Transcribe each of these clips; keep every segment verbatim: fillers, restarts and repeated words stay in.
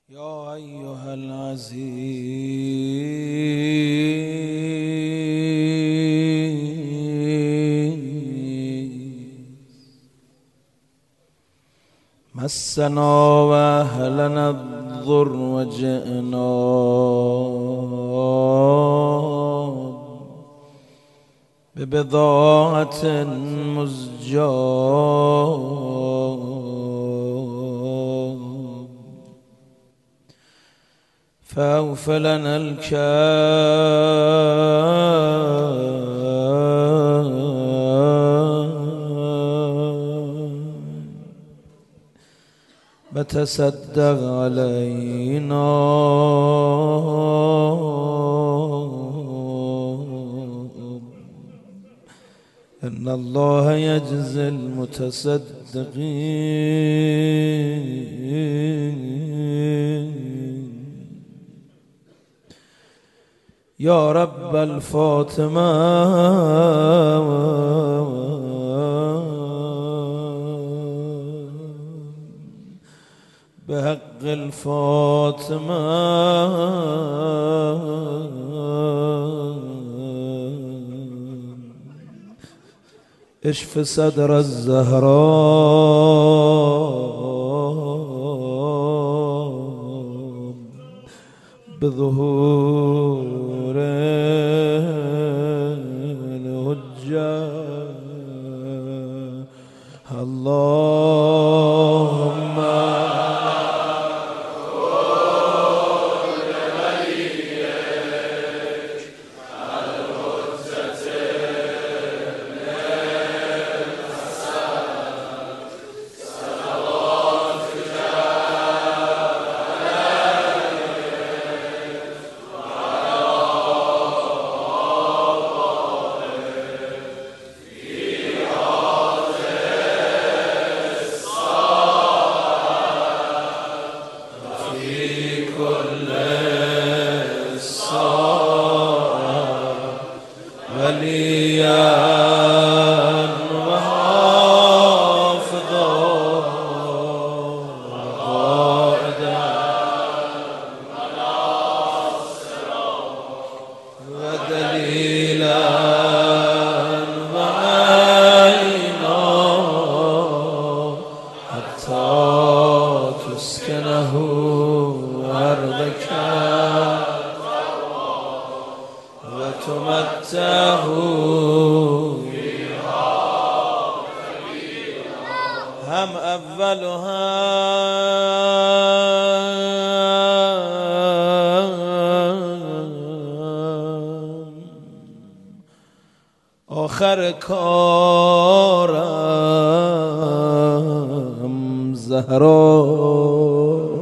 يا أيها العزيز مسنا وأهلنا الضر وجئنا ببضاعة مزجاة فأوف لنا الكيل وتصدق علينا إن الله يجزي المتصدقين يا رب الفاطمة بحق الفاطمة اشف صدر الزهراء بظهور الهجة اللهم وليا وحافظا وقائدا وناصرا ودليلا وعينا حتى تسكنه أرضك وتمتعه هم أولها آخر کارم زهرا.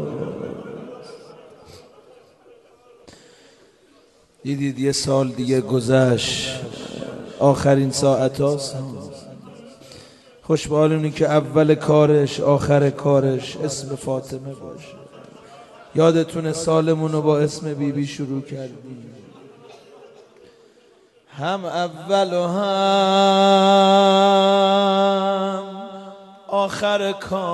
دیدید یه سال دیگه گذشت، آخرین ساعت هاست. خوشبال اونی که اول کارش آخر کارش اسم فاطمه باشه. یادتونه سالمون رو با اسم بیبی بی شروع کردیم، هم اول و هم آخر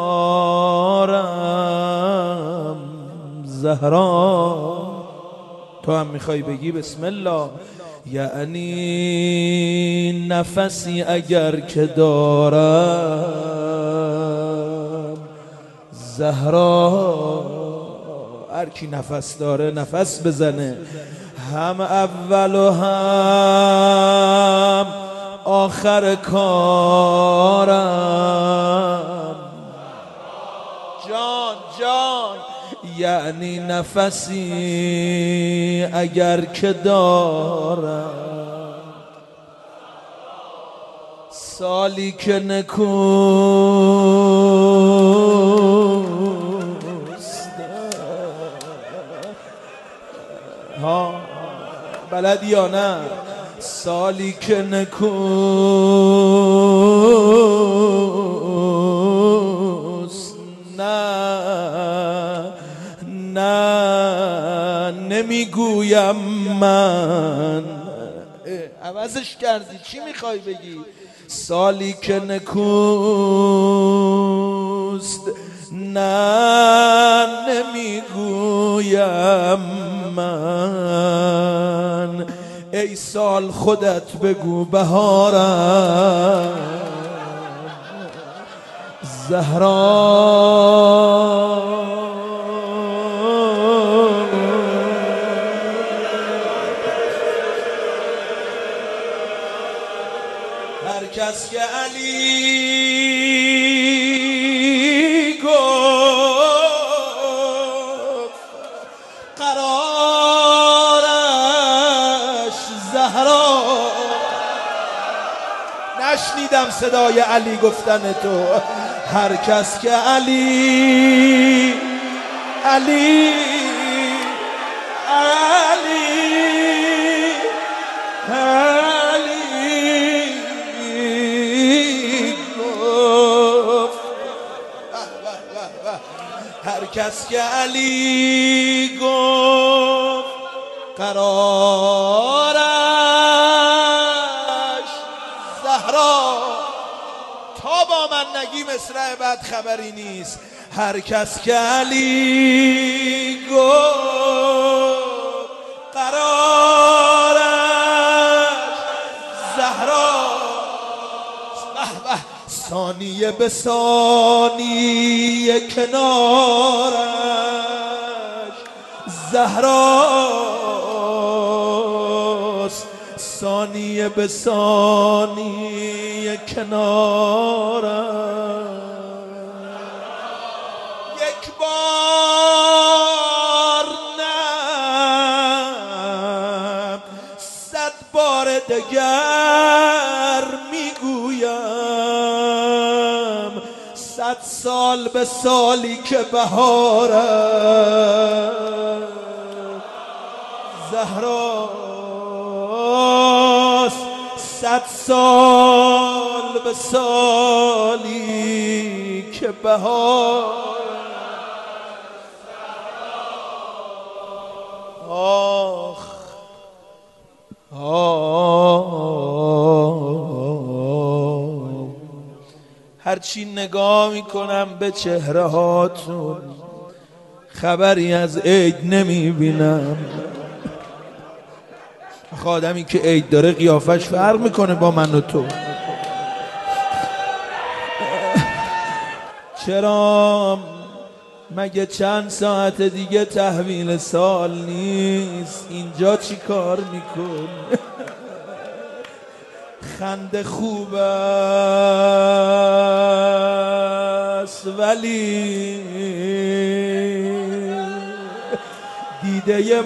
کارم زهرا. تو هم میخوای بگی بسم الله، یعنی نفسی اگر که دارم زهرا. هر کی نفس داره نفس بزنه. هم اول و هم آخر کارم جان جان، یعنی نفسی اگر که دارم سالی که نکوست. ها بلدی یا نه؟ سالی که نکوست نه نه نمیگویم من. عوضش کردی، چی میخوای بگی؟ سالی که نکوست نه نمیگویم من، ای سال خودت بگو بهارم. زهرا هر کس که علی گفت قرارش زهرا، نشنیدم صدای علی گفتن تو. هر کس که علی علی علی علی گفت، هر کس که علی گفت قرارش زهرا، تا با من نگی مصرع بعد خبری نیست. هر کس که علی گفت قرارش زهرا، ثانیه به ثانیه کنارش زهراست، ثانیه به ثانیه کنارم. یک بار نه صد بار دگر میگویم، صد سال به سالی که بهارم زهراست، صد سال به سالی که بهار. آخ آه، هرچی نگاه میکنم به چهره هاتون خبری از عید نمیبینم. آدمی که عید داره قیافش فرق میکنه با من و تو. چرا مگه چند ساعت دیگه تحویل سال نیست؟ اینجا چی کار میکن؟ خنده خوب است ولی دیده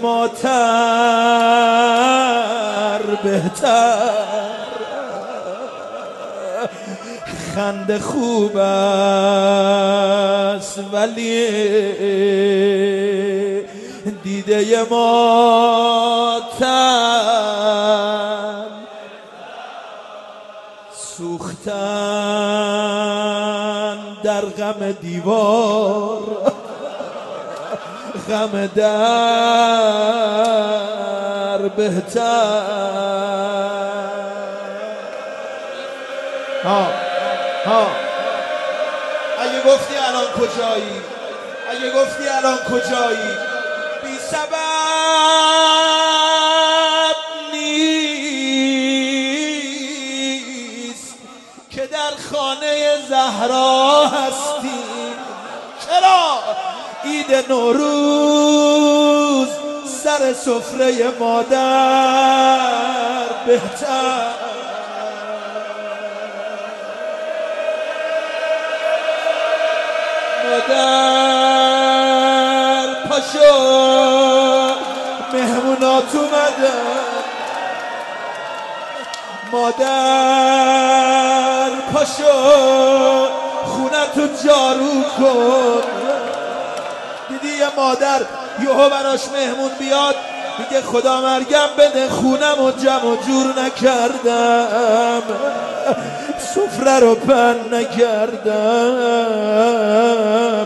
ماتر بهتر. خنده خوب است ولی دیده ماتر. سوختن در غم دیوار، غم در بهتر. ها ها اگه گفتی الان کجایی، اگه گفتی الان کجایی، بی سبب نیست که در خانه زهرا هستی. چرا عید نوروز سر سفره مادر بهتر. مادر پاشو مهمونات اومدن، مادر پاشو خونتو جارو کن. دیدی یه مادر یهو براش مهمون بیاد میگه خدا مرگم بده خونم و جمع و جور نکردم، سفره رو پهن نکردم.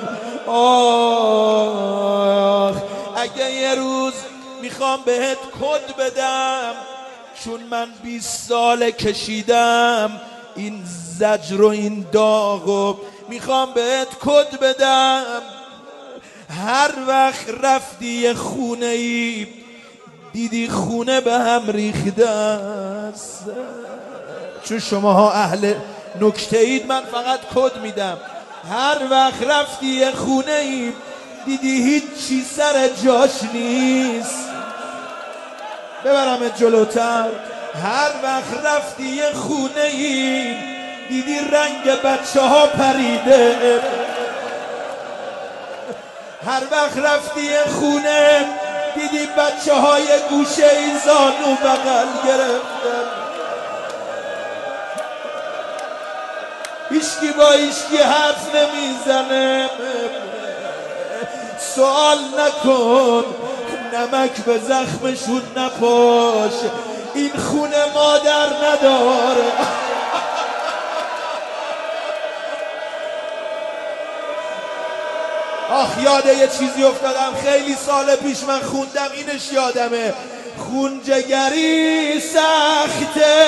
آخ اگه یه روز میخوام بهت کد بدم، چون من بیست ساله کشیدم این زجر و این داغ و میخوام بهت کد بدم. هر وقت رفتی خونه ای دیدی خونه به هم ریخته است، چون شماها اهل نکته اید من فقط کد میدم. هر وقت رفتی خونه ای دیدی هیچی سر جاش نیست، ببرمت جلوتر. هر وقت رفتی خونه ای دیدی رنگ بچه ها پریده، هر وقت رفتی خونه دیدی بچه های گوشه ای زانو بغل گرفتن، هیچکی با هیچکی حرف نمیزنه. سوال نکن نمک به زخمشون نپاش، این خونه مادر نداره. آخ یاده یه چیزی افتادم خیلی سال پیش من خوندم اینش یادمه. خونجگری سخته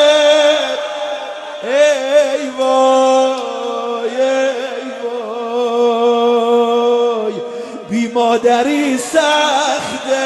ای وای ای وای، بی مادری سخته